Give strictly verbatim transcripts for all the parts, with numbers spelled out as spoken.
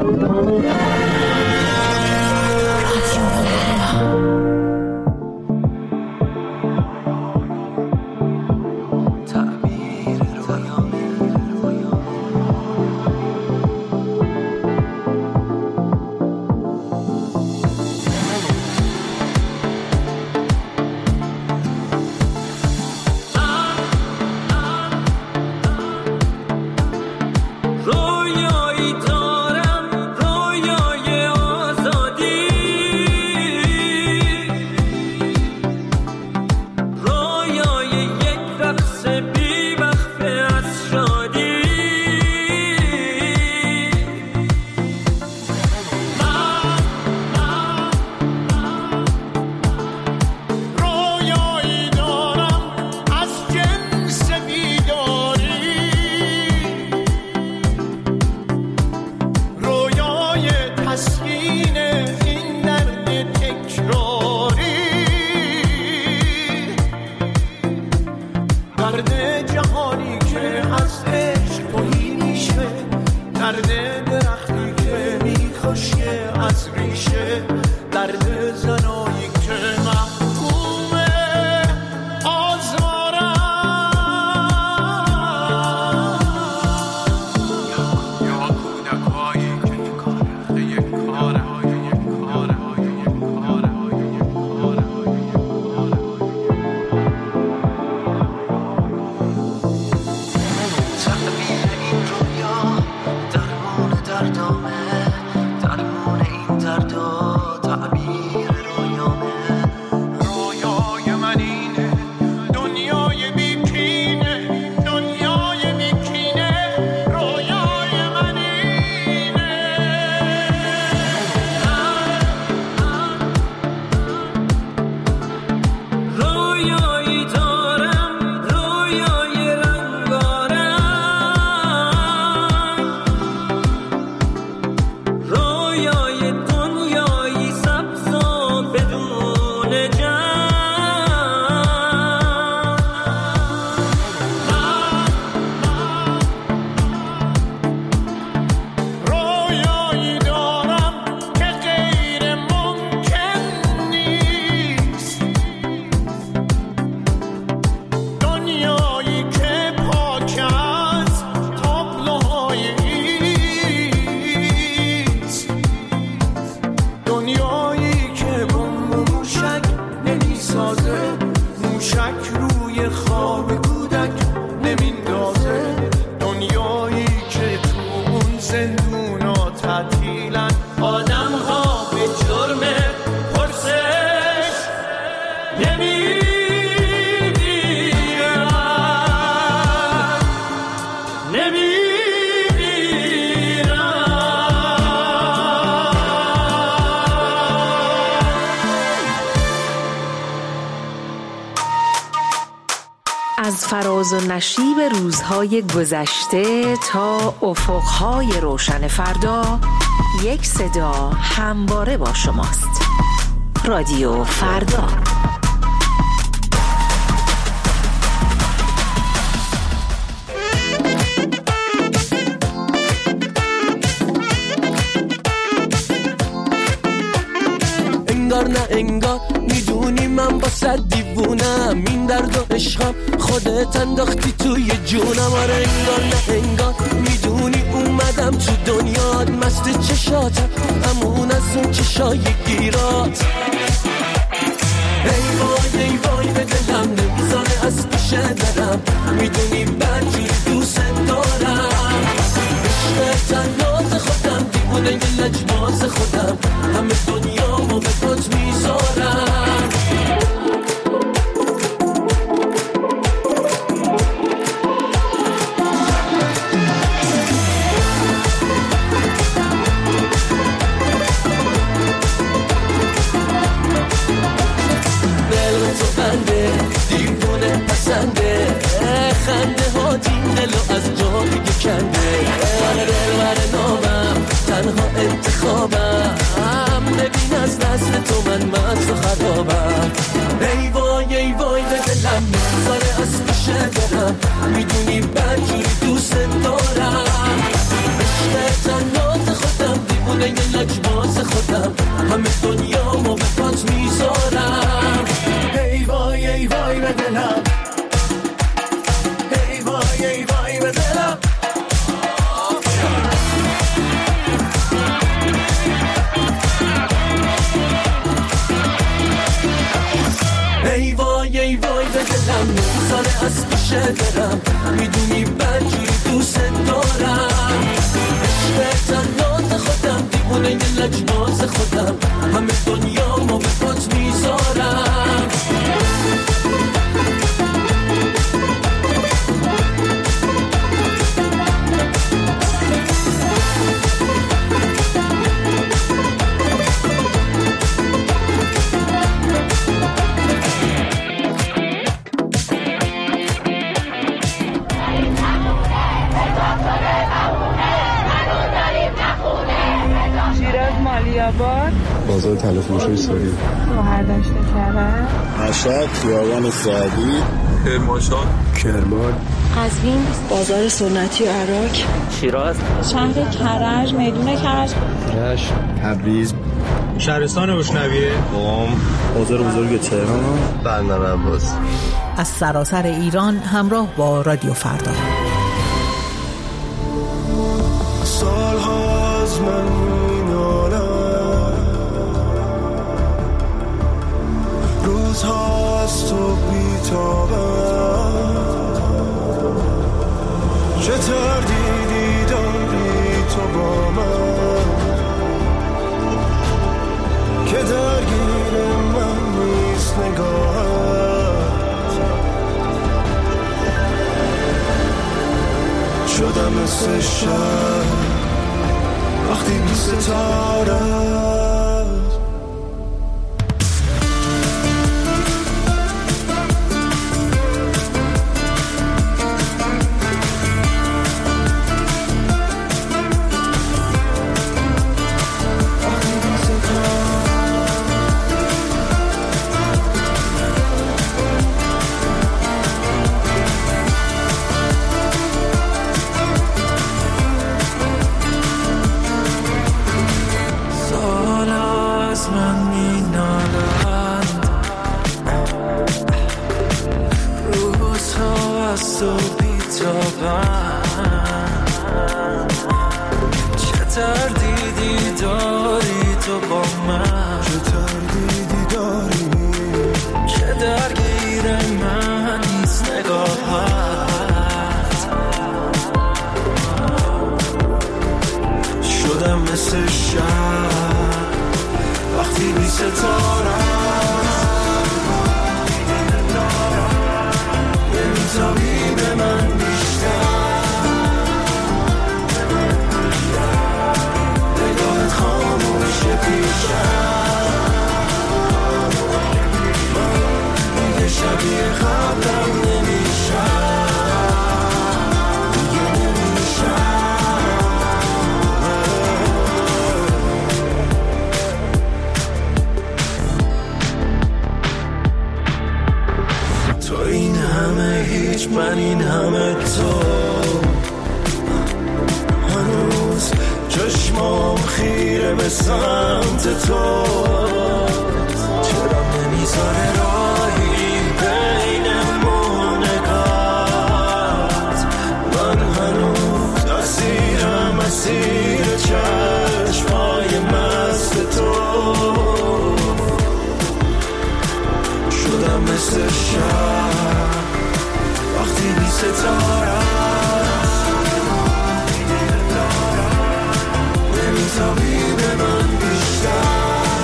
از فراز و نشیب روزهای گذشته تا افقهای روشن فردا، یک صدا همواره با شماست. رادیو فردا. انگار نه انگار میدونی من با صد دیوونم، این درد و عشقم خودت انداختی توی جونم. آره انگار نه انگار میدونی اومدم تو دنیات، مست چشاتم همون از اون چشای گیرات. ای وای ای وای به دلم نمیذاره از پیش درم، میدونی بدجوری دوست دارم. عشق تناز خودم دیوونه یه لجباز خودم، همه دنیامو به پات میذارم. دیوونه پسنده خنده ها دین دلو از جا دیگه کنده. آره دلبر نامم تنها انتخابم، ببین از نسل تو من مست و خرابم. ای وای ای وای به دلم نمیذاره از پیش برم، میدونی بدجوری دوست دارم. عشق تنات خودم دیوونه دیوونه یه لجباز خودم، همه دنیا ما به پات میذارم. ای وای ای وای به دلم، ای وای ای وای به دلم. ای وای ای وای به دلم، نمیذاره از پیشه برم، میدونی بدجوری دوست دارم. عشق تنات خودم، دیوونه یه لجباز خودم، همه دنیا ما به پات میذارم. بازار طلا فروشی سوری، بهرداشت کرد، مشهد، خیابان سعدی، کرمانشاه، کرمان، قزوین، بازار سنتی عراق، شیراز، شهر کرج، میدون کرج، رشت، تبریز، شهرستان روشنویه، قم، بازار بزرگ تهران، بندر عباس. از سراسر ایران همراه با رادیو فردا. سال‌هاست من می‌نالم، روزهاست تو بی‌تابم، چه تردیدی داری تو با من که درگیر من نیست نگاهت. شدم مثل شب وقتی بی ستاره. من این همه تو هنوز چشمام خیره به سمت تو، چرا نمیذاره راهی بینمون نگات. من هنوز اسیرم اسیر چشمای مست تو، شدم مثل شب وقتی بی ستاره نمیتابی به من بیشتر،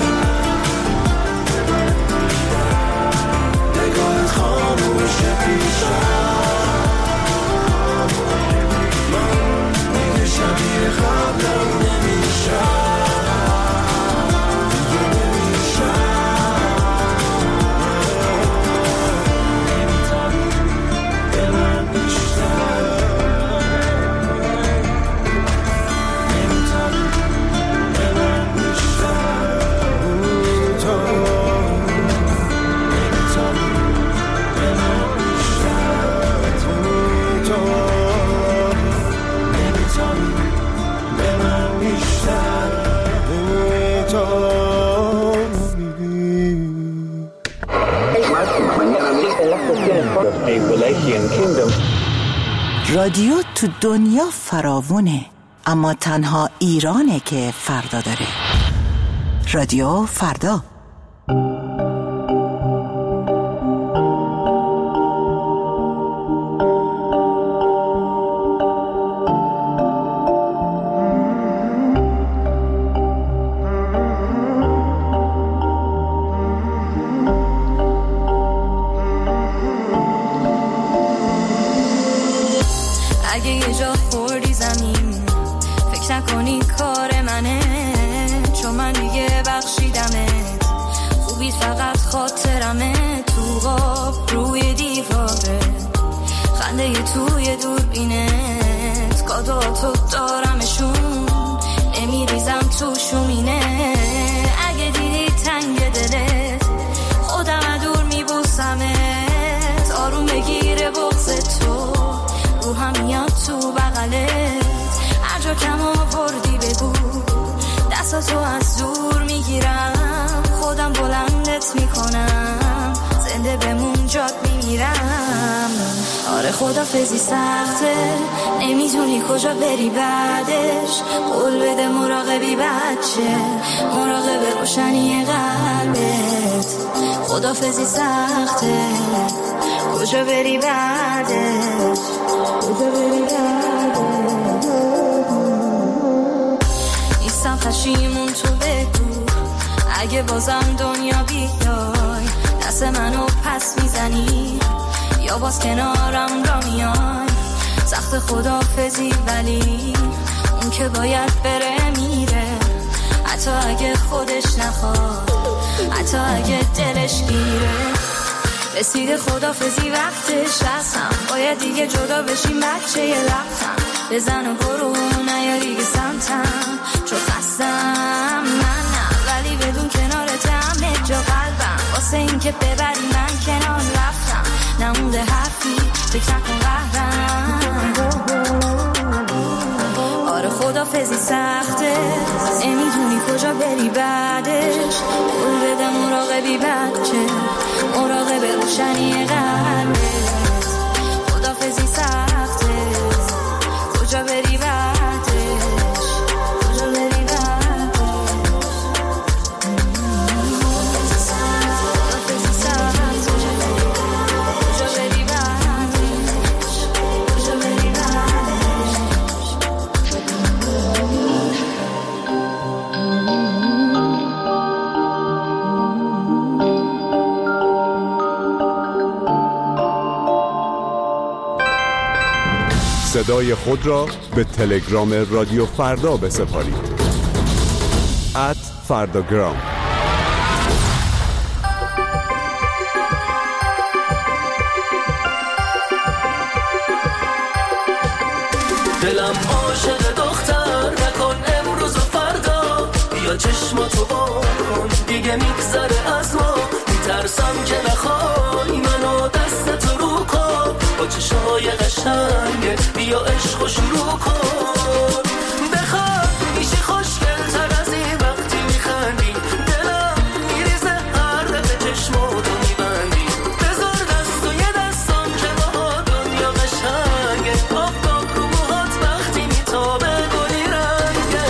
نگاهت خاموشه پیشم، من دیگه شبیه قبلم نمیشم. رادیو تو دنیا فراوونه، اما تنها ایرانه که فردا داره. رادیو فردا. اگه یه جا خوردی زمین فکر نکنی کار منه، چون من دیگه بخشیدمت، خوبی فقط خاطرمه، تو غاب روی دیواره، خنده توی دوربینت، کادواتو دارمشون، نمیریزم تو شومینه. اگه دیدی تنگ دلت خودم دور میبوسمت، آروم بگیره بغض تو، رو هم میاد تو بغلت، هر جا کم آوردی بگو، دستاتو از دور میگیرم، خودم بلندت میکنم، زنده بمون جات میمیرم. آره خدافظی سخته، نمیدونی کجا بری بعدش، قول بده مراقبی بچه، مراقب روشنی قلبت. خدافظی سخته، کجا بری بعدش، کجا بری بعدش. نیستم پشیمون تو بگو، اگه بازم دنیا بیای، دست منو پس میزنی یا باز کنارم را میای. سخت خدافظی ولی اون که باید بره میره، حتی اگه خودش نخواد، حتی اگه دلش گیره. رسیده خدافظی وقتش، هستم باید دیگه جدا بشیم، بچه یه لبتم بزن و برو، نیا دیگه سمتم، چون خستم من نه، ولی بدون کنارت همه جا قلبم، واسه این که ببری من کنار رفتم، نمونده حرفی فکر نکن قهرم. آره خدافظی سخته، نمیدونی کجا بری بعدش، قول بده مراقبی بچه، مراقب روشنی قلبت. خدافظی سخته، کجا بری بعدش، کجا بری بعدش. خدافظی سخته، خدافظی سخته، کجا بری بعدش، کجا بری بعدش. صدای خود را به تلگرام رادیو فردا بسپارید. ات فرداگرام. دلم عاشق دختر نکن امروز و فردا، بیا چشماتو بکن دیگه میگذره از ما، میترسم که نخوای منو دستت رو کن، با چشمای قشنگه بیا عشقو شروع کن. بخواد میشی خوشگل تر از این وقتی میخندی، دلم میریزه هر دفعه چشماتو میبندی، بذار دست و یه دستم که با دنیا قشنگه، آفتاب رو موهات وقتی میتابه گلی رنگه.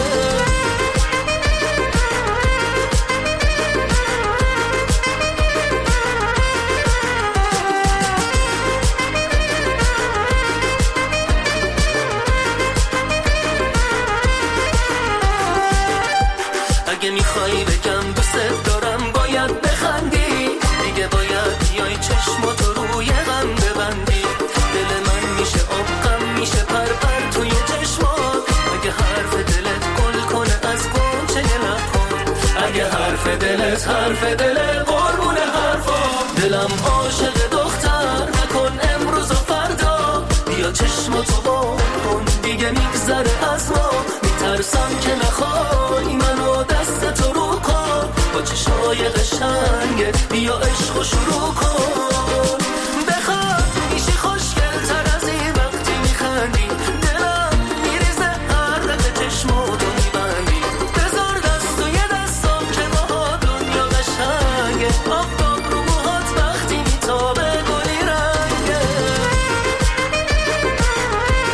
اگه میخوایی بگم دوست دارم باید بخندی، دیگه باید بیای چشماتو روی غم ببندی، دل من میشه آب غم میشه پر پر توی چشمات، اگه حرف دلت گل کنه از گنچه لبات، اگه حرف دلت حرف دل قربون حرفات. دلم عاشق دختر نکن امروز و فردا، بیا چشماتو بکن دیگه میگذره از ما، میترسم که نخوای منو دستتو رو کن، با چشمای قشنگه بیا عشقو شروع کن. بخواد میشی خوشگل تر از این وقتی میخندی، دلم میریزه هر دفعه چشماتو میبندی، بذار دست و یه دستم که با دنیا قشنگه، آفتاب رو موهات وقتی میتابه گلی رنگه.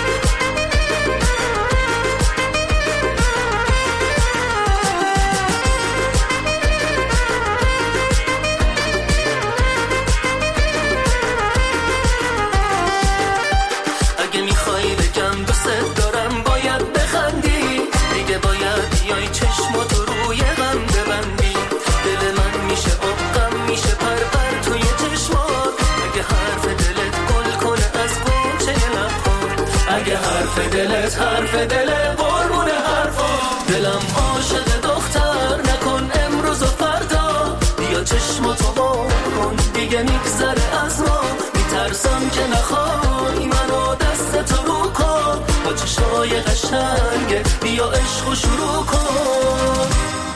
دلم عاشق دختر نکن امروز و فردا، بیا چشماتو وا کن دیگه میگذره از ما، میترسم که نخوای منو دست تو رو کن، با چشای قشنگه بیا عشقو شروع کن.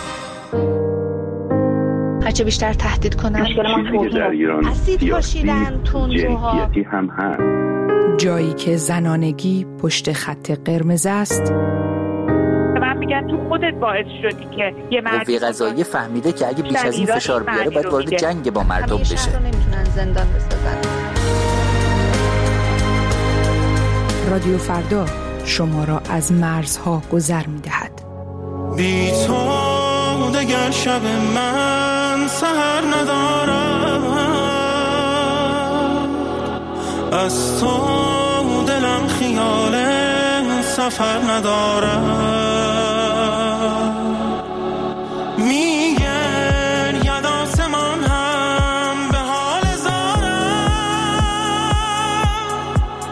هرچه بیشتر تهدید کنن اسید پاشیدن تندروها هم هست. جایی که زنانگی پشت خط قرمز است. من میگم تو خودت باعث شدی که یه مرد قوه قضاییه فهمیده که اگه بیش از این فشار بیاره باید وارد جنگ با مردم بشه. همیشه رو نمیتونن زندان بسازن. رادیو فردا شما را از مرزها گذر میدهد. بی تو دگر شب من سحر ندارم، از تو دلم خیال سفر ندارم. میگن ید آسمان هم به حال زارم،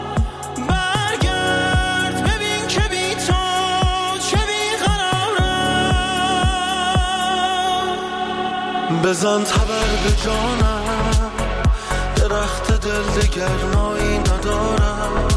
برگرد ببین که بی تو چه بیقرارم. بزن تبر به جانم، درخت دل دگر نایی ندارم،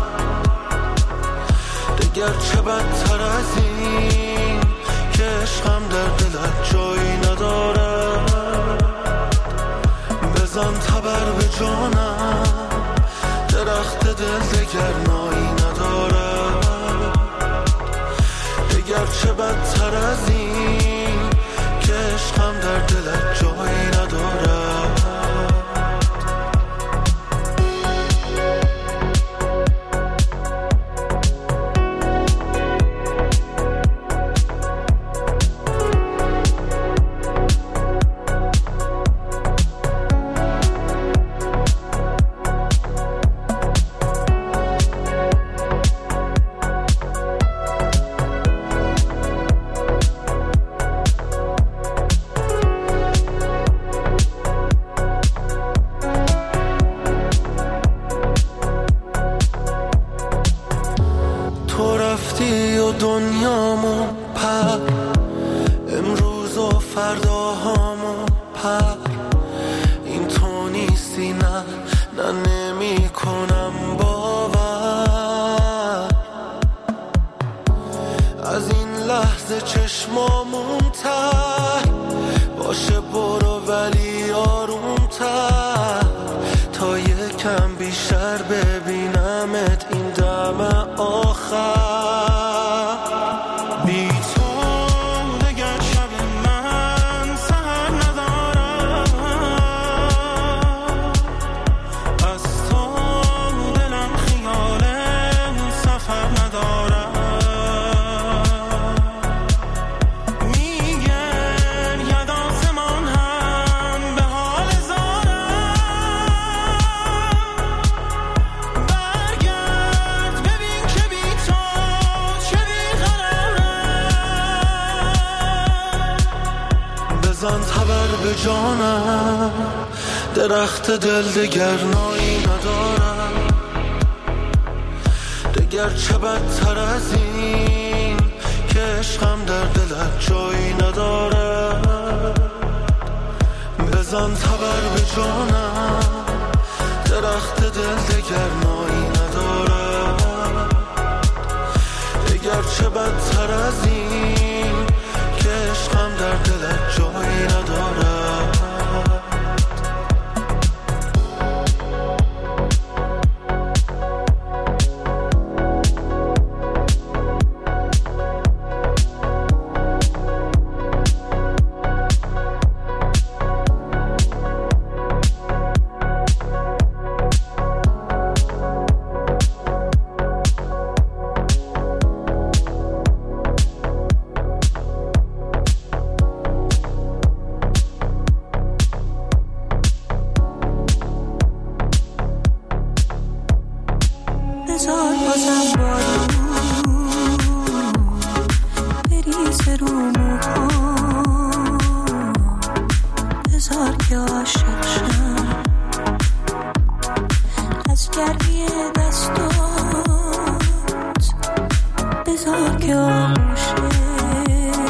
دگر چه بدتر از این که عشقم در دلت جایی ندارم. بزن تبر به جانم، درخت دل دگر نایی ندارم، دگر چه بدتر از این که عشقم در دلت جایی ندارم. دنیامو پر امروز و فرداهامو پر، این تو نیستی نه نه نمی کنم باور، از این لحظه چشمامون تر باشه برو ولی آرومتر، تا یکم بیشتر ببینمت این دم آخر. بزن تبر به جانم، درخت دل دگر نایی ندارم، دگر چه بدتر از این که عشقم در دلت جایی ندارم. بزن تبر به جانم، درخت دل دگر نایی ندارم، دگر چه بدتر از این که عشقم در دلت جایی ندارم. بذار که آغوشت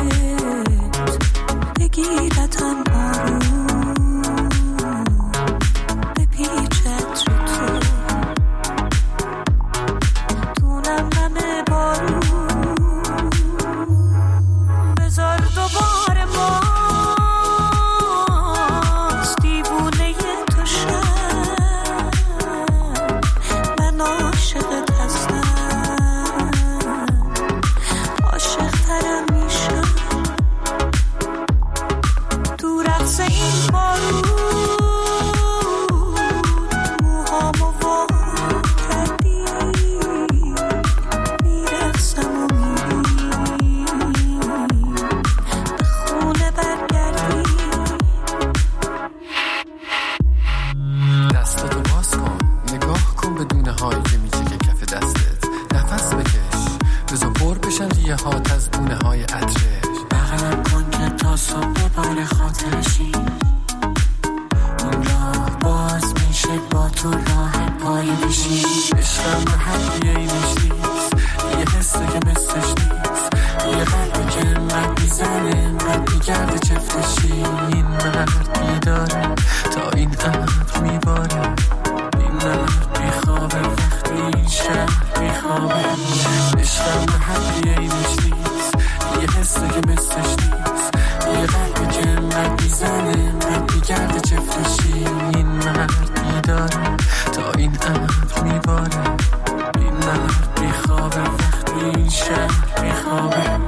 بغلم کن که تا صبح بباره خاطرشی. این راه باز میشه با تو راه پای پیشی. عشقم به حدیه اینش نیست، یه حسه که مثلش نیست، یه قلبی که انقدر میزنه انقدر میگرده چفتشی. این مرد بیداره تا این ابر میباره، این مرد بیخوابه وقتی این شهر بیخوابه. عشقم به حدیه اینش نیست، یه حسه که مثلش نیست، یه قلبی که انقدر میزنه انقدر میگرده چفتشی. این مرد بیداره تا این ابر میباره، این مرد بیخوابه وقتی این شهر بیخوابه.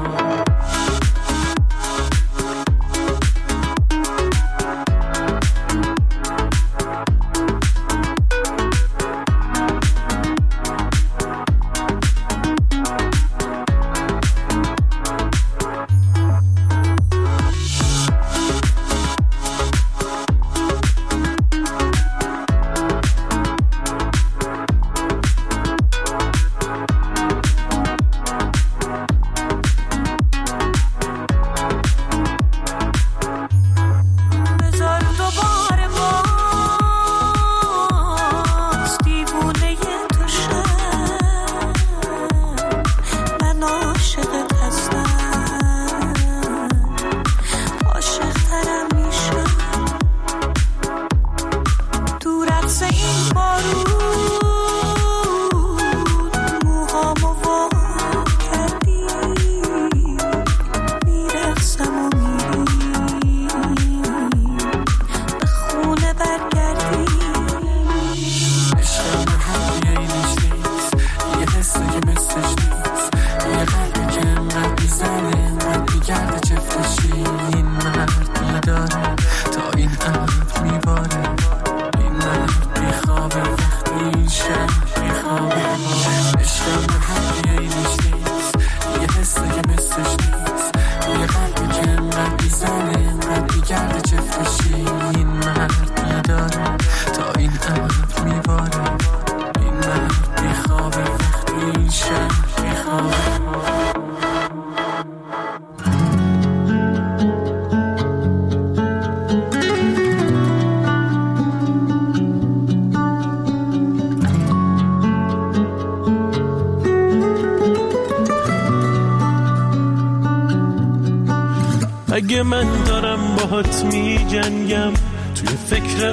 اگه من دارم باهات می جنگم توی فکر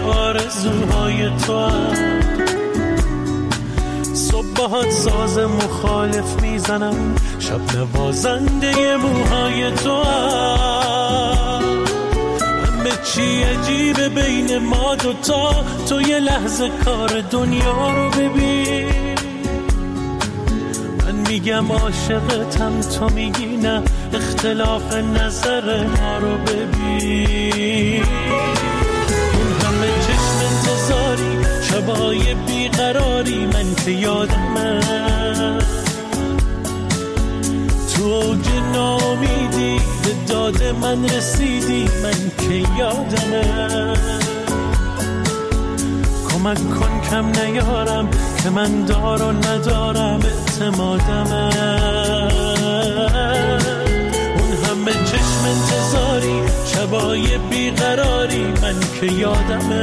آرزوهای تو هم، صبح باهات ساز مخالف میزنم، شب نوازنده موهای تو هم. همه چی عجیبه بین ما دوتا، تو یه لحظه کار دنیا رو ببین. میگم عاشقتم، تو میگی نه، اختلاف نظر ما رو ببین. اون همه چشم انتظاری، شبای بیقراری، من که یادمه تو اوج ناامیدی به داد من رسیدی، من که یادمه. کمک کن کم نیارم که من دار و ندارم اعتمادمه. اون همه چشم انتظاری، شبای بیقراری، من که یادمه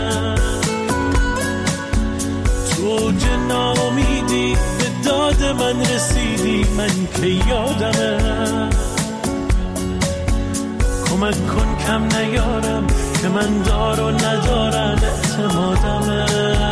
تو اوج ناامیدی به داد من رسیدی، من که یادمه. کمک کن کم نیارم که من دار و ندارم اعتمادمه.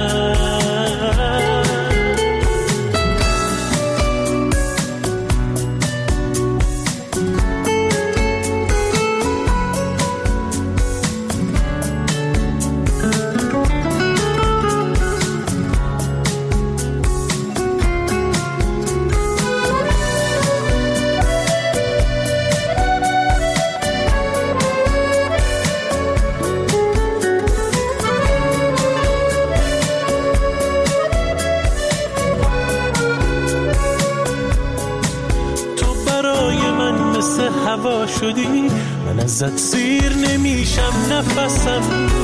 هوا شدی، من ازت سیر نمیشم نفسم.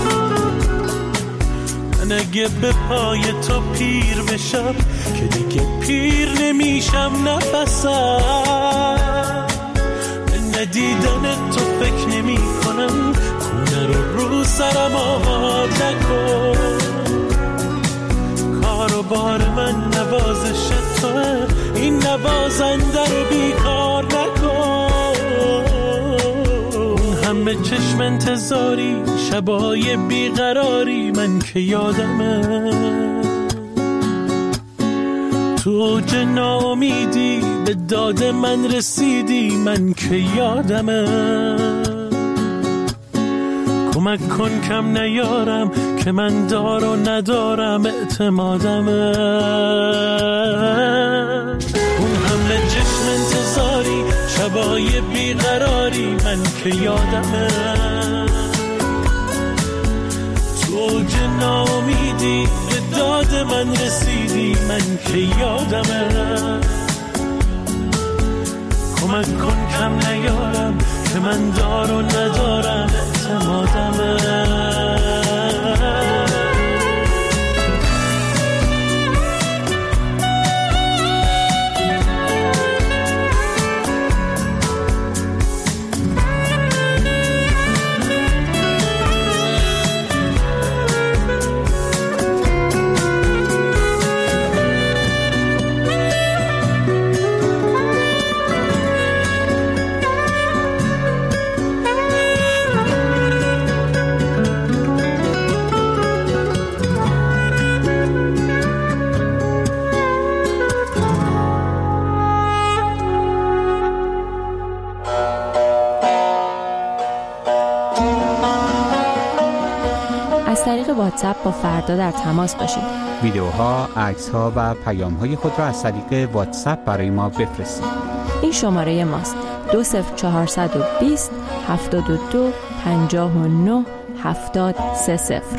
من اگه به پای تو پیر بشم که دیگه پیر نمیشم نفسم. من دیدن تو فکر نمی کنم، خونه رو رو سرم آباد نکن. کار و بار من نوازش توه، این نوازنده رو بیکار نکن. همه چشم انتظاری، شبای بیقراری، من که یادمه تو اوج ناامیدی به داد من رسیدی، من که یادمه. کمک کن کم نیارم که من دار و ندارم اعتمادمه. اون همه چشم انتظاری، شبای بیقراری، من که یادمه تو اوج ناامیدی به داد من رسیدی، من که یادمه. کمک کن کم نیارم که من دار و ندارم اعتمادمه. از طریق واتساپ با فردا در تماس باشید. ویدیوها، عکس‌ها و پیام‌های خود را از طریق واتساپ برای ما بفرستید. این شماره ماست: دو صفر چهارصد و بیست هفتاد و دو پنجاه و نه هفتاد سه صفر.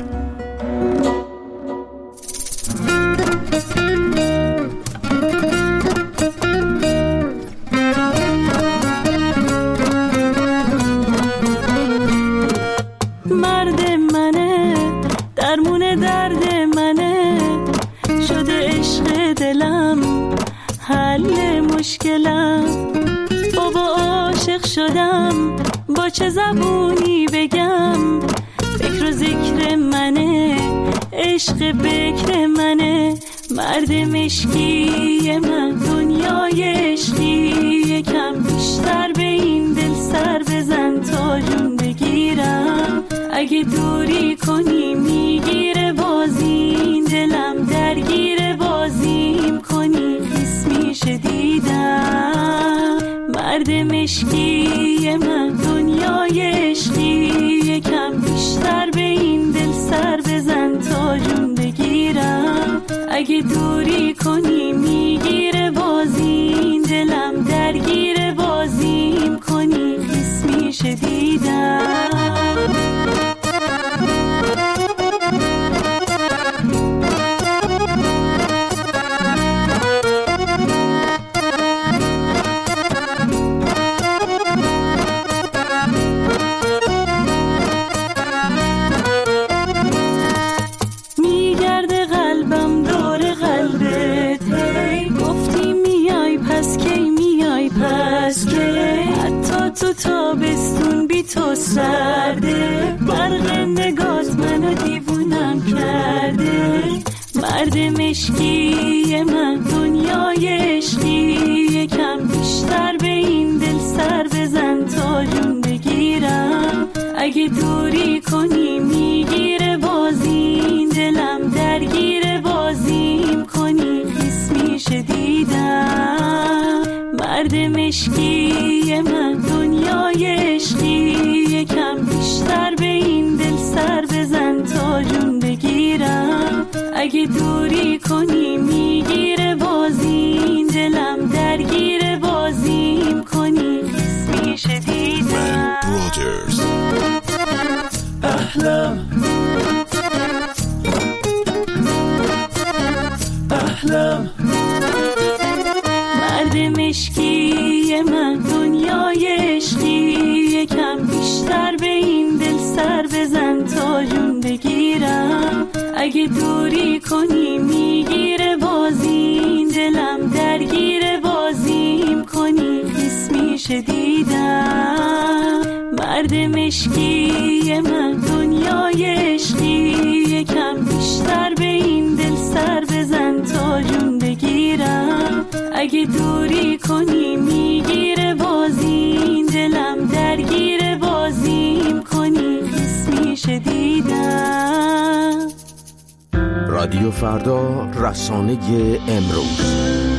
چه زبونی بگم، فکر و ذکر منه، عشق بکر منه، مرد مشکی من، دنیای عشقی. یکم بیشتر به این دل سر بزن تا جون بگیرم. اگه دوری کنی میگیره بازی، دلم درگیر بازیم کنی خیس میشه دیدم. مرد مشکی من، دنیای عشقی. یکم بیشتر به این دل سر بزن تا جون بگیرم. اگه دوری کنی میگیره بازی، دلم درگیر بازیم کنی خیس میشه دیدم. تو تابستون بی تو سرده، برق نگات منو دیوونم کرده. مرد مشکی من، دنیای عشقی. یکم بیشتر به این دل سر بزن تا جون بگیرم. اگه دوری کنی میگیره بازی، دلم درگیر بازیم کنی خیس میشه دیدم. مرد مشکی من، دنیای عشقی. یکم بیشتر به این دل سر بزن تا جون بگیرم. اگه دوری کنی میگیره بازی، دلم درگیر بازیم کنی خیس میشه دیدم. احلام احلام مرد مشکی من، دنیای عشقی. یکم بیشتر به این دل سر بزن تا جون بگیرم. اگه دوری کنی میگیره بازی، دلم درگیر بازیم کنی خیس میشه میشه دیدم. مرد مشکی من دنیای عشقی، یکم بیشتر به این دل سر بزن تا جون بگیرم. اگه دوری کنی میگیره بازی، دلم درگیر بازیم کنی خیس میشه دیدم. رادیو فردا، رسانه امروز.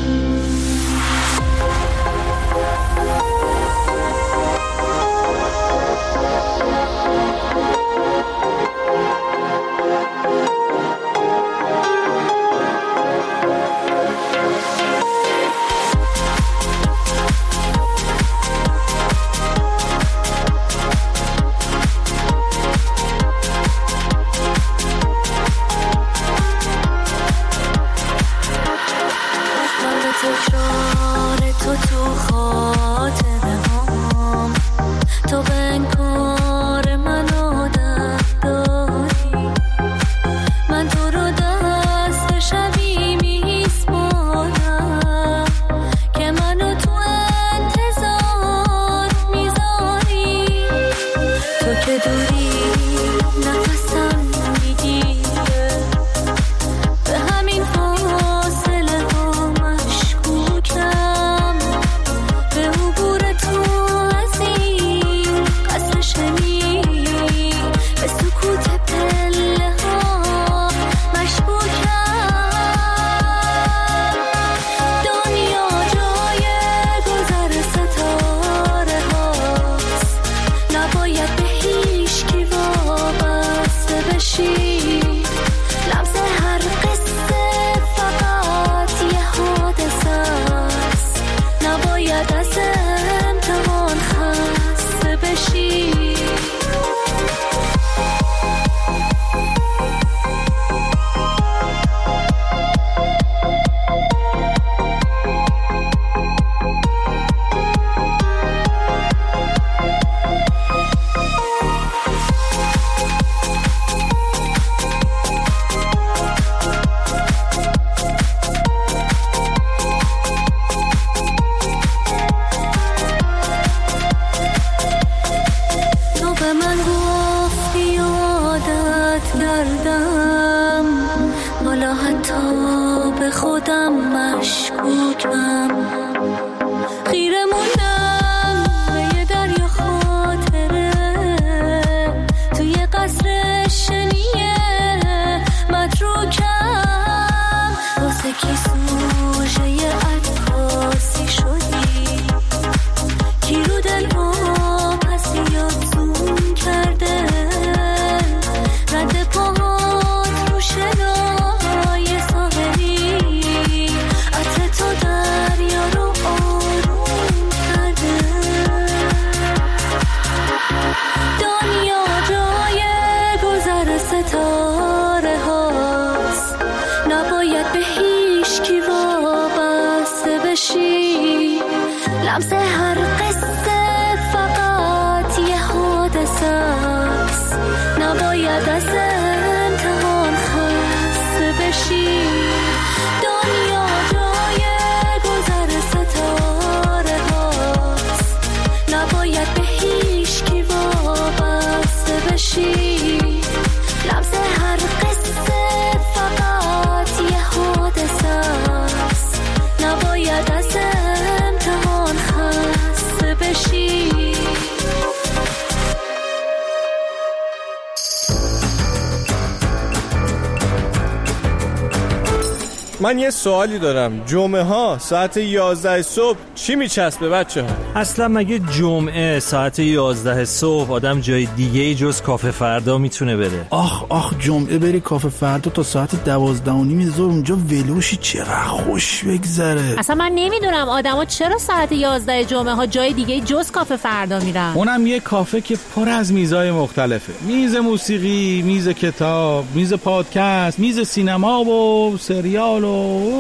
من یه سوالی دارم. جمعه ها ساعت یازده صبح چی میچسبه بچه ها؟ اصلا مگه جمعه ساعت یازده صبح آدم جای دیگه جز کافه فردا میتونه بره؟ آخ آخ جمعه بری کافه فردا تا ساعت دوازده و نیم ظهر اونجا ولوشی چقدر خوش بگذره. اصلا من نمیدونم آدما چرا ساعت یازده جمعه ها جای دیگه جز کافه فردا میرن. اونم یه کافه که پر از میزای مختلفه. میز موسیقی، میز کتاب، میز پادکست، میز سینما و سریال و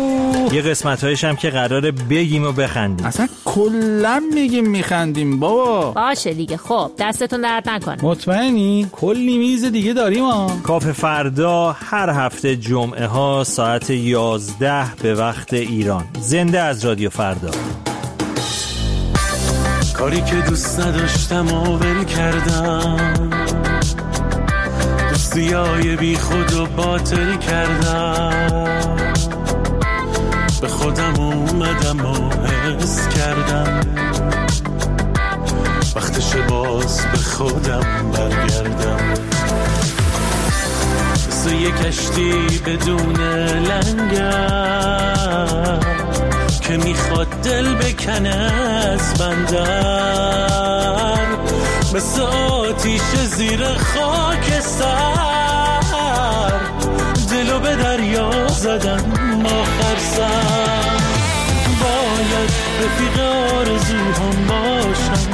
یه قسمت‌هایش هم که قراره بگیم و بخندیم. اصلا کلا میگیم میخندیم بابا. باشه دیگه. خب دستتون درد نکنه. مطمئنی؟ کلی میز دیگه داریم ها. کافه فردا هر هفته جمعه ها ساعت یازده به وقت ایران. زنده از رادیو فردا. کاری که دوست نداشتم و ول کردم، دوستیای بی خود و باطل کردم، به خودم اومدم و حس کردم وقتش باز به خودم برگردم. مثل یک کشتی بدون لنگر که میخواد دل بکنه از بندر، مثل آتیش زیر خاک سر دلو به دریا زدم آخر سر. باید رفیق آرزوهام باشم،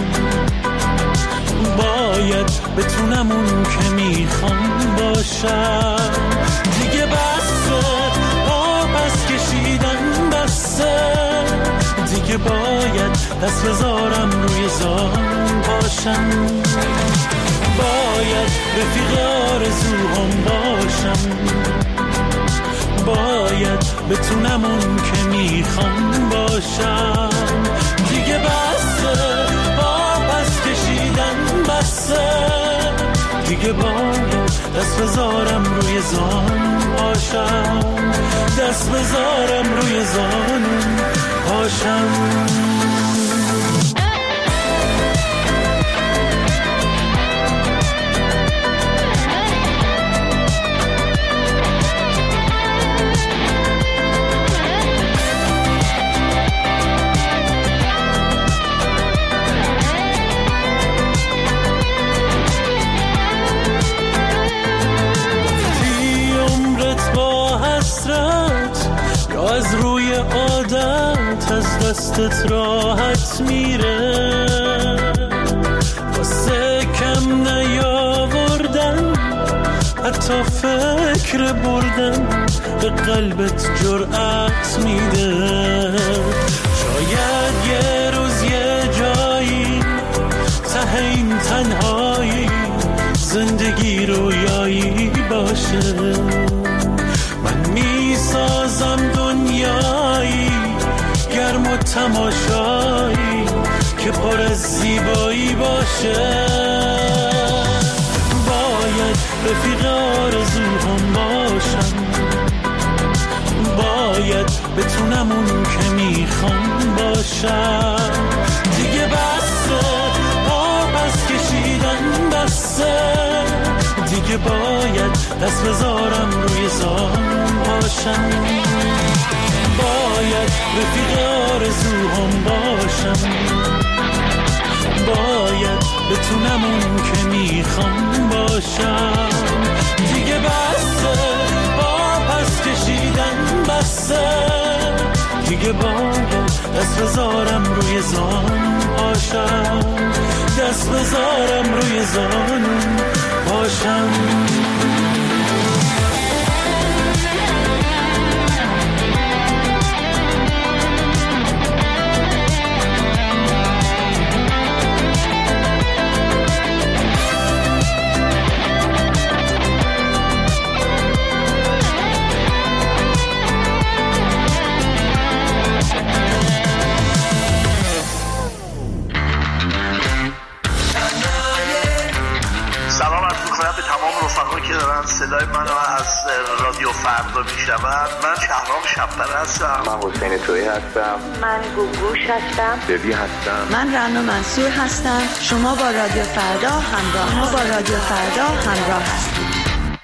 باید بتونم اون که میخوام باشم. دیگه بسه آبس کشیدن بسه، دیگه باید دست بذارم روی زان باشم. باید رفیق آرزوهام باشم، باید بتونم اون که میخوام باشم. دیگه بسه آبس کشیدن بسه، دیگه باید دست بذارم روی زان باشم، دست بذارم روی زان باشم. از روی عادت از دستت راحت میره، واسه کم نیاوردن حتی فکر بردن به قلبت جرأت میده. شاید یه روز یه جایی ته این تنهایی زندگی رویایی باشه، من میسازم دنیایی گرم و تماشایی که پر از زیبایی باشه. باید رفیق آرزوهام باشم، باید بتونم اون که میخوام باشم. دیگه بسه آبس کشیدن بسه، دیگه باید دست بذارم روی زان باشم. باید رفیق آرزوهام باشم، باید بتونم اون که میخوام باشم. دیگه بسه آبس کشیدن بسه، دیگه باید دست بذارم روی زان باشم، دست بذارم روی زان باشم. که دارن صدای منو از رادیو فردا میشنون. من شهرام شب‌پره هستم. من حسین تویی هستم. من گوگوش هستم. ببی هستم. من رنا منصور هستم. شما با رادیو فردا همراه شما با رادیو فردا همراه هستید.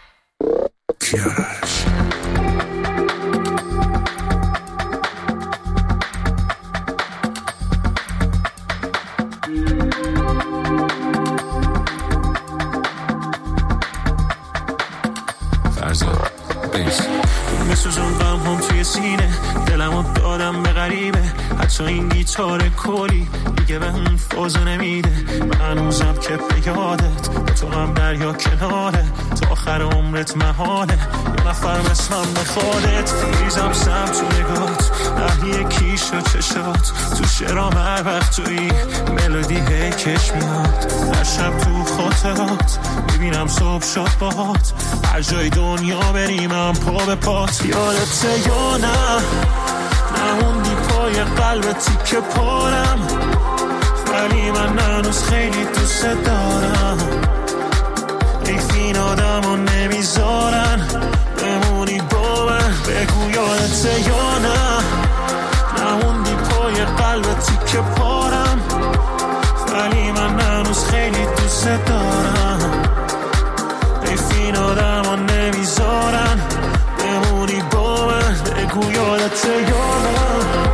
حتی این گیتار کلی دیگه به اون فازو نمیده. من هنوزم که به یادت با تو هم دریا کناره، تا آخر عمرت محاله یه نفر مثلم بخوادت. ریزم سم تو نگات نهی کیش و چشات، تو شرام هر وقت توی ملودی هی کش میاد. هر شب تو خاطرات میبینم صبح شد باهات، هر جای دنیا بریمم پا به پات. یادت یا نه نموندی پای قلب تیکه پارم، ولی من هنوز خیلی دوست دارم. این آدمو نمیذارن بمونی با من، بگو یادته یا نه نموندی پای قلبتی که پارم، ولی من هنوز خیلی دوست دارم. این آدمو نمیذارن بمونی با من، بگو یادته یا نه.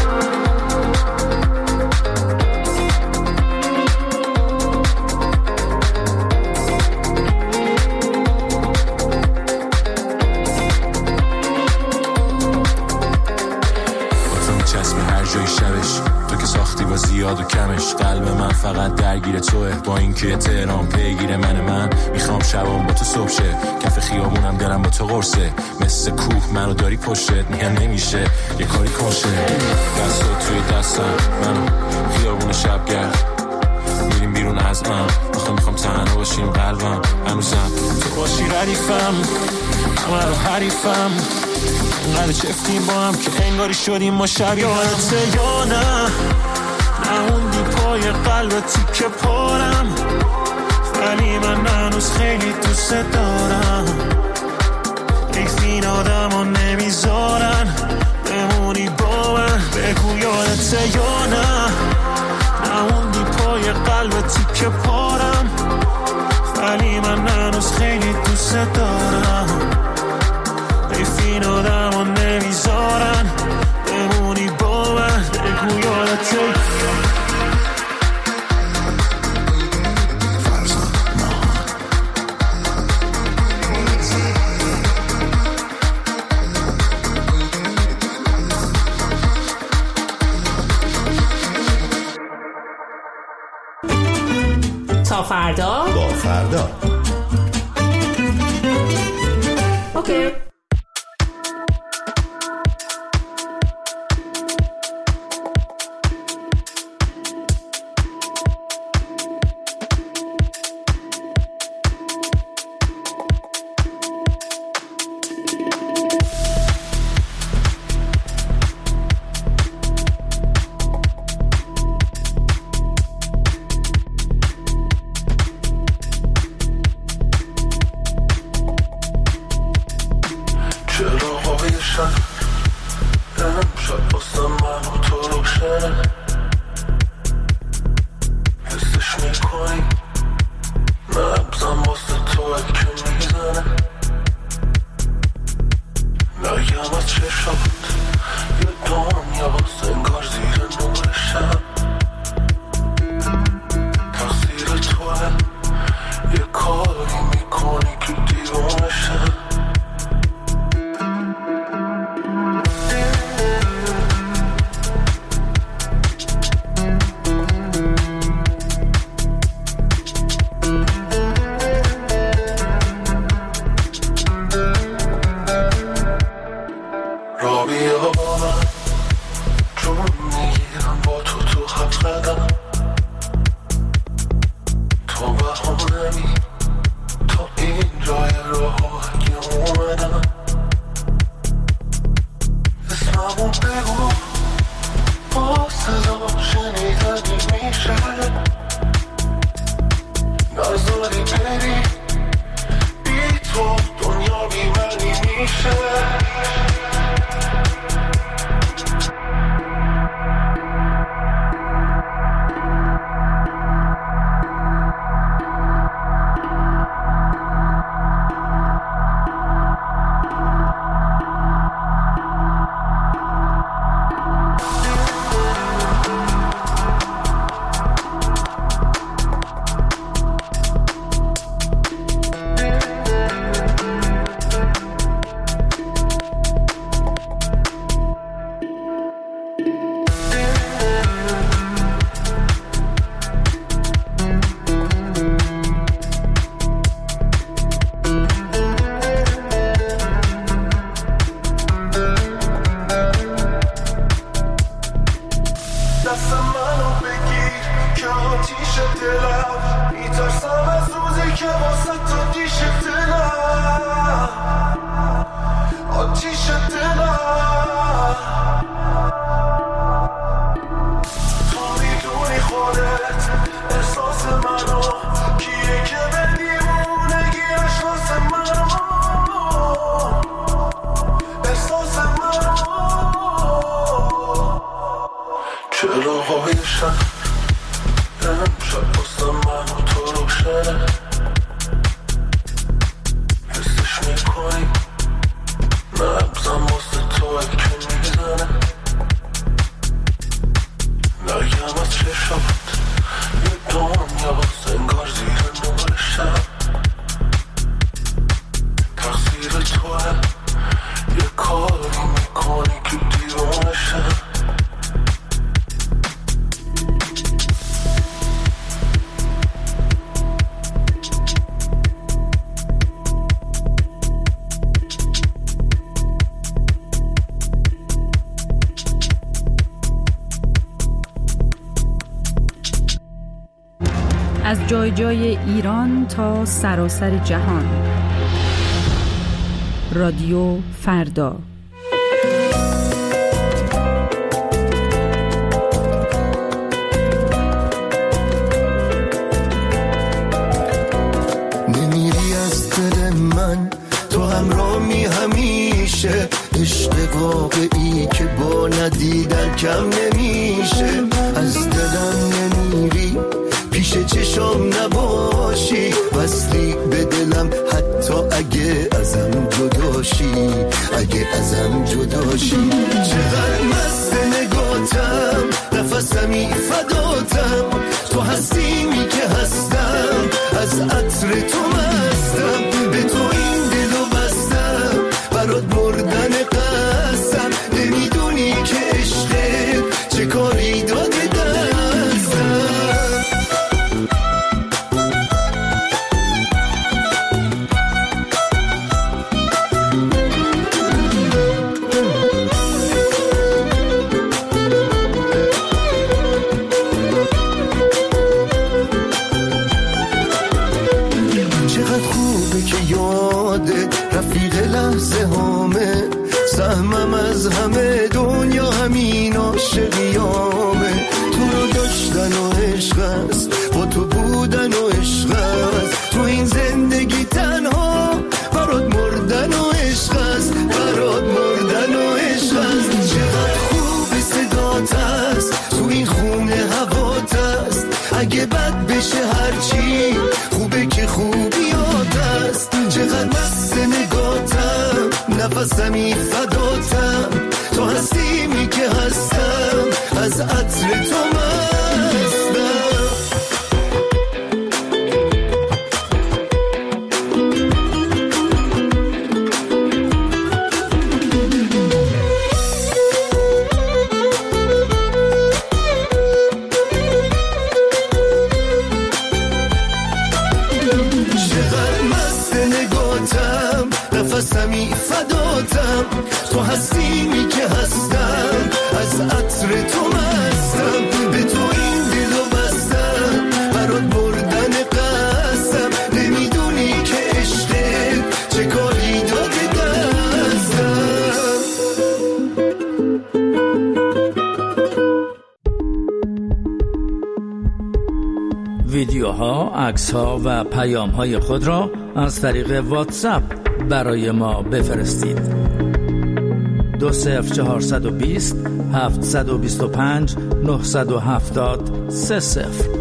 زیاد و کمش قلب من فقط درگیر توه، با اینکه تهران پیگیر من من میخوام شبام با تو صبح شه، کف خیابونم دلم با تو قرصه، مثل کوه منو داری پشتت، میگن نمیشه یه کاری کنشه. دستت توی دستم منو خیابون شبگرد میریم بیرون از من، آخه میخوام تنها باشیم قلبم هنوزم تو باشی ردیفم، همه رو حریفم، انقدر چفتیم با هم که انگاری شدیم ما شب. یادته یا نه نموندی پای قلبتی که پارم، ولی من هنوز خیلی دوست دارم. این آدمو نمیذارن بمونی با من، بگو یادته یا نه نموندی پای قلبتی که پارم، ولی من هنوز خیلی دوست دارم. این آدمو نمیذارن بمونی با من، بگو یادته. تا فردا با فردا اوکی. خودت روشنه حسش میکنی نبزم واسه توی که میزنه نگم از چشمت یه دنیا انگار زیر نور شب تقصیر توه یه کاری میکنی که دیوانه شم از جای جای ایران تا سراسر جهان. رادیو فردا. نمیری از دل من، تو همراهی همیشه، عشق واقعی که با ندیدن کم نمیشه. از دلم نمیری، پیش چشام نباشی، وصلی به دلم حتی اگه ازم جداشی، اگه ازم جداشی. چقدر مست نگاتم، نفسمی فداتم، تو هستیمی که هستم، از عطر تو مستم، به تو این دلو بستم، برات مردن قسم، نمیدونی که عشقت چه کاری داده دستم. سهمم از همه دنیا همین عاشقیامه، تو رو داشتن و عشق است، با تو بودن و عشق است، تو این زندگی تنها برات مردن و عشق است، برات مردن و عشق است. چقدر خوب صدات است، تو این خونه هوات است، اگه بد بشه هرچی خوبه که خوبیات است. چقدر مست نگاتم، نفسمی فداتم، تو هستیمی که هستم، از عطر تو مستم. چقدر مست نگاتم، نفسمی فداتم، تو هستیمی که هستم، از عطر تو مستم، به تو این دلو بستم، برات مردن قسم، نمیدونی که عشقت چه کاری داده دستم. ویدیوها، عکس‌ها و پیام‌های خود را از طریق واتساپ برای ما بفرستید. دو صفر چهارصد و بیست هفتصد و بیست و پنج نهصد و هفتاد سه صفر